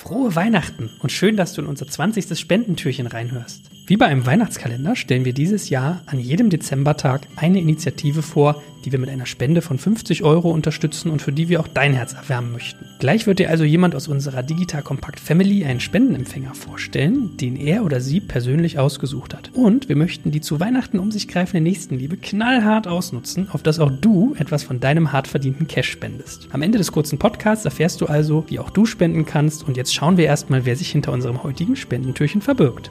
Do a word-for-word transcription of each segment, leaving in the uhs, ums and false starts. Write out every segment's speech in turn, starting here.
Frohe Weihnachten und schön, dass du in unser zwanzigstes Spendentürchen reinhörst. Wie bei einem Weihnachtskalender stellen wir dieses Jahr an jedem Dezembertag eine Initiative vor, die wir mit einer Spende von fünfzig Euro unterstützen und für die wir auch dein Herz erwärmen möchten. Gleich wird dir also jemand aus unserer Digital Compact Family einen Spendenempfänger vorstellen, den er oder sie persönlich ausgesucht hat. Und wir möchten die zu Weihnachten um sich greifende Nächstenliebe knallhart ausnutzen, auf dass auch du etwas von deinem hart verdienten Cash spendest. Am Ende des kurzen Podcasts erfährst du also, wie auch du spenden kannst, und jetzt schauen wir erstmal, wer sich hinter unserem heutigen Spendentürchen verbirgt.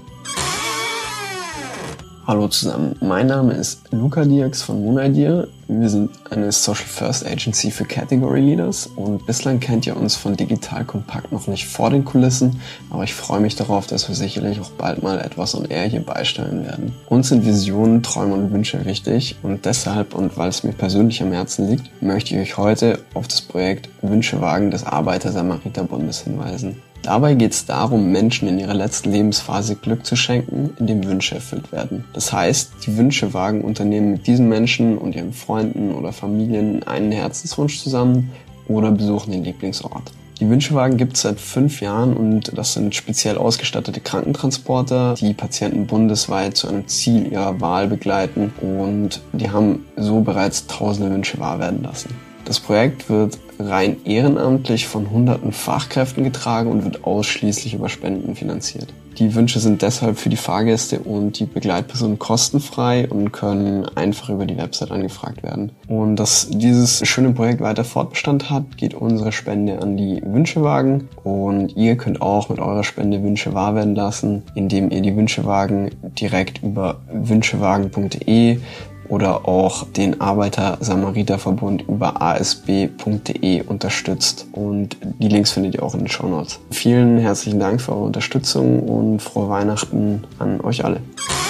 Hallo zusammen, mein Name ist Luca Diaks von Moonidea. Wir sind eine Social First Agency für Category Leaders und bislang kennt ihr uns von Digital Compact noch nicht vor den Kulissen, aber ich freue mich darauf, dass wir sicherlich auch bald mal etwas on air hier beisteuern werden. Uns sind Visionen, Träume und Wünsche wichtig und deshalb und weil es mir persönlich am Herzen liegt, möchte ich euch heute auf das Projekt Wünschewagen des Arbeiter-Samariter-Bundes hinweisen. Dabei geht es darum, Menschen in ihrer letzten Lebensphase Glück zu schenken, indem Wünsche erfüllt werden. Das heißt, die Wünschewagen unternehmen mit diesen Menschen und ihren Freunden oder Familien einen Herzenswunsch zusammen oder besuchen den Lieblingsort. Die Wünschewagen gibt es seit fünf Jahren und das sind speziell ausgestattete Krankentransporter, die Patienten bundesweit zu einem Ziel ihrer Wahl begleiten, und die haben so bereits tausende Wünsche wahr werden lassen. Das Projekt wird rein ehrenamtlich von hunderten Fachkräften getragen und wird ausschließlich über Spenden finanziert. Die Wünsche sind deshalb für die Fahrgäste und die Begleitpersonen kostenfrei und können einfach über die Website angefragt werden. Und dass dieses schöne Projekt weiter Fortbestand hat, geht unsere Spende an die Wünschewagen, und ihr könnt auch mit eurer Spende Wünsche wahr werden lassen, indem ihr die Wünschewagen direkt über wünschewagen punkt de oder auch den Arbeiter-Samariter-Verbund über a s b punkt de unterstützt. Und die Links findet ihr auch in den Shownotes. Vielen herzlichen Dank für eure Unterstützung und frohe Weihnachten an euch alle.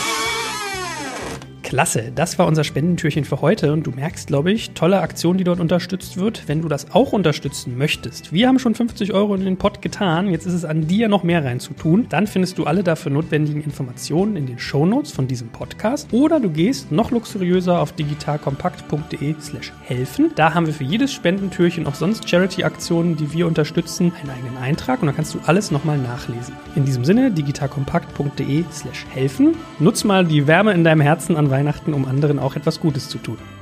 Klasse, das war unser Spendentürchen für heute und du merkst, glaube ich, tolle Aktion, die dort unterstützt wird. Wenn du das auch unterstützen möchtest, wir haben schon fünfzig Euro in den Pott getan, jetzt ist es an dir, noch mehr reinzutun, dann findest du alle dafür notwendigen Informationen in den Shownotes von diesem Podcast, oder du gehst noch luxuriöser auf digitalkompakt punkt de slash helfen. Da haben wir für jedes Spendentürchen, auch sonst Charity-Aktionen, die wir unterstützen, einen eigenen Eintrag, und dann kannst du alles nochmal nachlesen. In diesem Sinne, digitalkompakt punkt de slash helfen. Nutz mal die Wärme in deinem Herzen an Weihnachten, um anderen auch etwas Gutes zu tun.